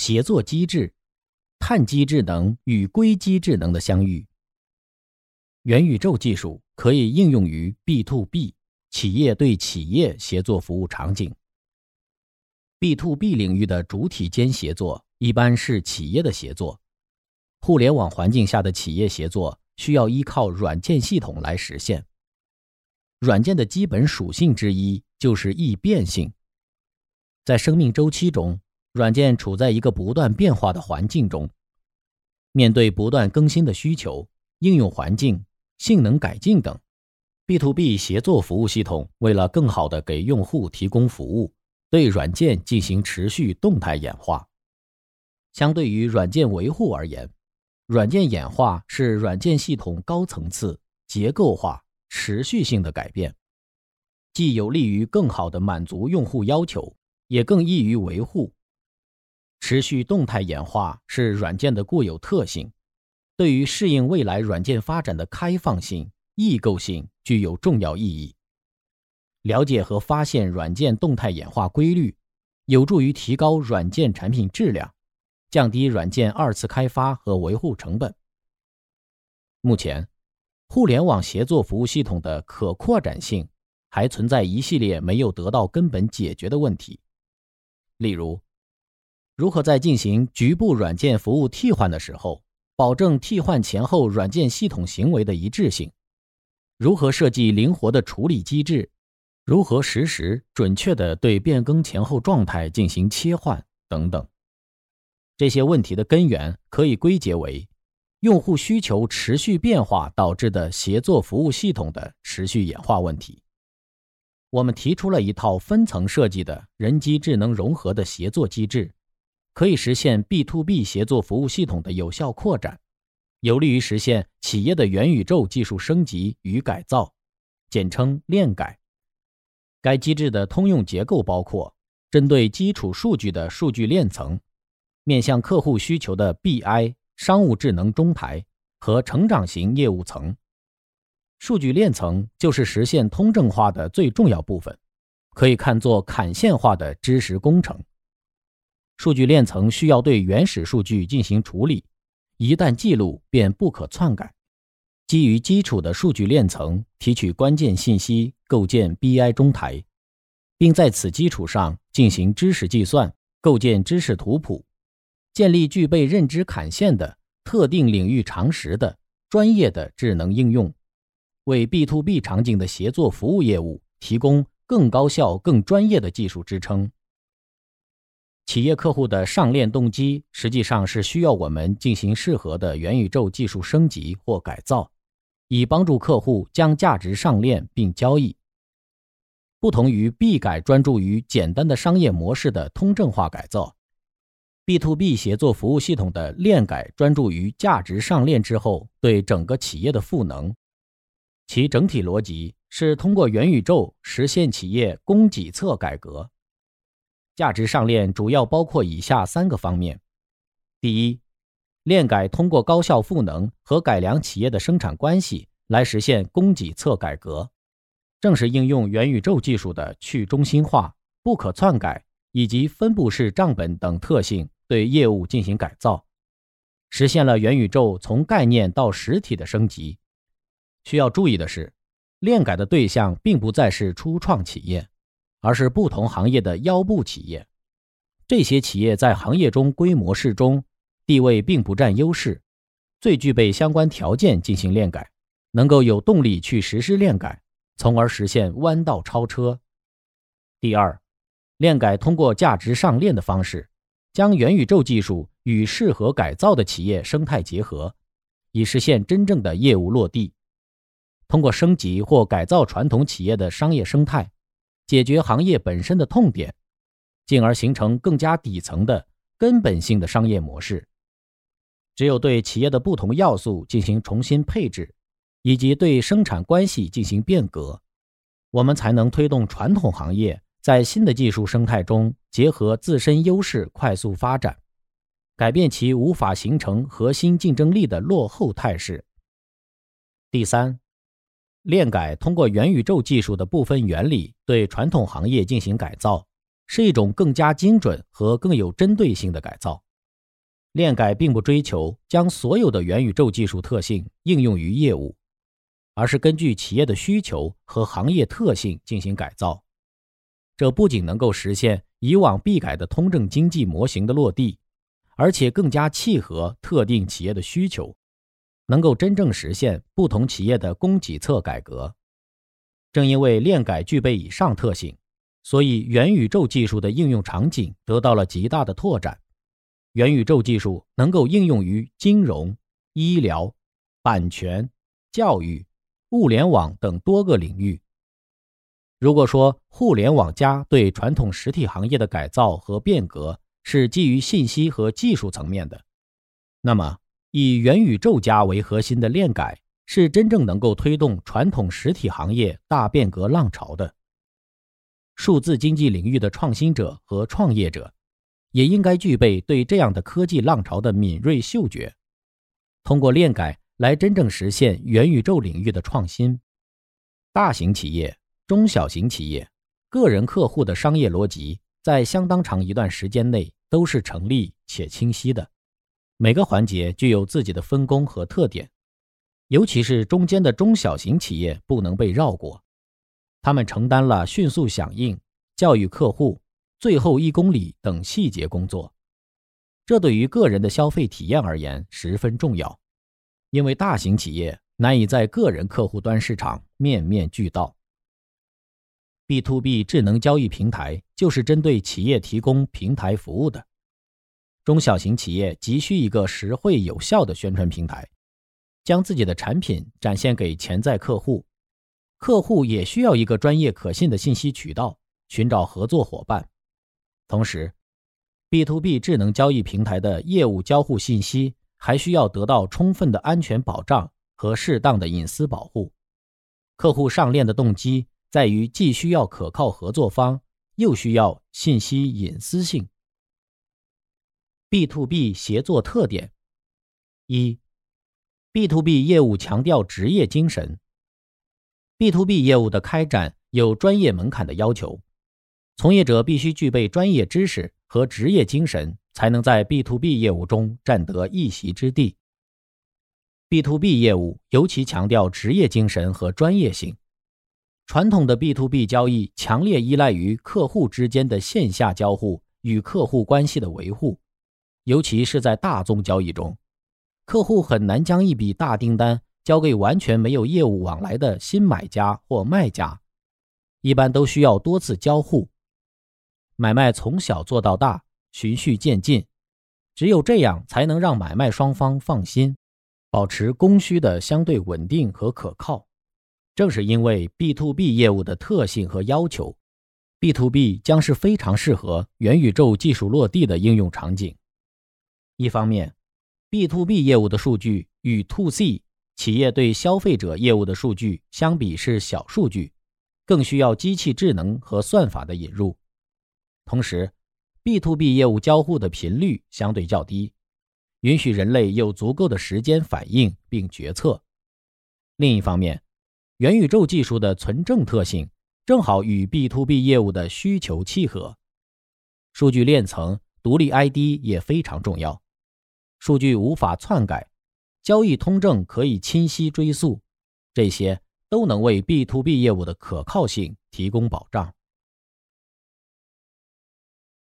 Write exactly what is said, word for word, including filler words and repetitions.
协作机制、碳基智能与硅基智能的相遇。元宇宙技术可以应用于 B to B 企业对企业协作服务场景。B to B 领域的主体间协作一般是企业的协作，互联网环境下的企业协作需要依靠软件系统来实现。软件的基本属性之一就是易变性。在生命周期中，软件处在一个不断变化的环境中，面对不断更新的需求、应用环境、性能改进等， B to B 协作服务系统为了更好地给用户提供服务，对软件进行持续动态演化。相对于软件维护而言，软件演化是软件系统高层次、结构化、持续性的改变，既有利于更好地满足用户要求，也更易于维护。持续动态演化是软件的固有特性，对于适应未来软件发展的开放性、异构性具有重要意义。了解和发现软件动态演化规律，有助于提高软件产品质量，降低软件二次开发和维护成本。目前，互联网协作服务系统的可扩展性还存在一系列没有得到根本解决的问题。例如，如何在进行局部软件服务替换的时候，保证替换前后软件系统行为的一致性？如何设计灵活的处理机制？如何实时准确地对变更前后状态进行切换等等。这些问题的根源可以归结为用户需求持续变化导致的协作服务系统的持续演化问题。我们提出了一套分层设计的人机智能融合的协作机制，可以实现 B to B 协作服务系统的有效扩展，有利于实现企业的元宇宙技术升级与改造，简称链改。该机制的通用结构包括针对基础数据的数据链层，面向客户需求的 B I 商务智能中台和成长型业务层。数据链层就是实现通证化的最重要部分，可以看作坎线化的知识工程。数据链层需要对原始数据进行处理，一旦记录便不可篡改。基于基础的数据链层提取关键信息，构建 B I 中台，并在此基础上进行知识计算，构建知识图谱，建立具备认知坎线的特定领域常识的专业的智能应用，为 B to B 场景的协作服务业务提供更高效、更专业的技术支撑。企业客户的上链动机实际上是需要我们进行适合的元宇宙技术升级或改造，以帮助客户将价值上链并交易。不同于 B 改专注于简单的商业模式的通证化改造， B to B 协作服务系统的链改专注于价值上链之后对整个企业的赋能。其整体逻辑是通过元宇宙实现企业供给侧改革。价值上链主要包括以下三个方面。第一，链改通过高效赋能和改良企业的生产关系来实现供给侧改革，正是应用元宇宙技术的去中心化、不可篡改以及分布式账本等特性对业务进行改造，实现了元宇宙从概念到实体的升级。需要注意的是，链改的对象并不再是初创企业，而是不同行业的腰部企业。这些企业在行业中规模适中，地位并不占优势，最具备相关条件进行链改，能够有动力去实施链改，从而实现弯道超车。第二，链改通过价值上链的方式，将元宇宙技术与适合改造的企业生态结合，以实现真正的业务落地。通过升级或改造传统企业的商业生态，解决行业本身的痛点，进而形成更加底层的根本性的商业模式。只有对企业的不同要素进行重新配置，以及对生产关系进行变革，我们才能推动传统行业在新的技术生态中结合自身优势快速发展，改变其无法形成核心竞争力的落后态势。第三，链改通过元宇宙技术的部分原理对传统行业进行改造，是一种更加精准和更有针对性的改造。 链改并不追求将所有的元宇宙技术特性应用于业务，而是根据企业的需求和行业特性进行改造。这不仅能够实现以往必改的通证经济模型的落地，而且更加契合特定企业的需求，能够真正实现不同企业的供给侧改革。正因为链改具备以上特性，所以元宇宙技术的应用场景得到了极大的拓展。元宇宙技术能够应用于金融、医疗、版权、教育、物联网等多个领域。如果说互联网加对传统实体行业的改造和变革是基于信息和技术层面的，那么以元宇宙加为核心的链改是真正能够推动传统实体行业大变革浪潮的。数字经济领域的创新者和创业者也应该具备对这样的科技浪潮的敏锐嗅觉，通过链改来真正实现元宇宙领域的创新。大型企业、中小型企业、个人客户的商业逻辑在相当长一段时间内都是成立且清晰的，每个环节具有自己的分工和特点，尤其是中间的中小型企业不能被绕过，他们承担了迅速响应、教育客户、最后一公里等细节工作。这对于个人的消费体验而言十分重要，因为大型企业难以在个人客户端市场面面俱到。B to B 智能交易平台就是针对企业提供平台服务的。中小型企业急需一个实惠有效的宣传平台，将自己的产品展现给潜在客户，客户也需要一个专业可信的信息渠道，寻找合作伙伴。同时 B to B 智能交易平台的业务交互信息还需要得到充分的安全保障和适当的隐私保护。客户上链的动机在于既需要可靠合作方，又需要信息隐私性。B to B 协作特点：一、B to B 业务强调职业精神。B to B 业务的开展有专业门槛的要求，从业者必须具备专业知识和职业精神，才能在 B to B 业务中占得一席之地。B to B 业务尤其强调职业精神和专业性。传统的 B to B 交易强烈依赖于客户之间的线下交互与客户关系的维护，尤其是在大宗交易中，客户很难将一笔大订单交给完全没有业务往来的新买家或卖家，一般都需要多次交互。买卖从小做到大，循序渐进，只有这样才能让买卖双方放心，保持供需的相对稳定和可靠。正是因为 B to B 业务的特性和要求， B to B 将是非常适合元宇宙技术落地的应用场景。一方面， B to B 业务的数据与 To C 企业对消费者业务的数据相比是小数据，更需要机器智能和算法的引入。同时 B to B 业务交互的频率相对较低，允许人类有足够的时间反应并决策。另一方面，元宇宙技术的存证特性正好与 B to B 业务的需求契合。数据链层、独立 I D 也非常重要，数据无法篡改，交易通证可以清晰追溯，这些都能为 B to B 业务的可靠性提供保障。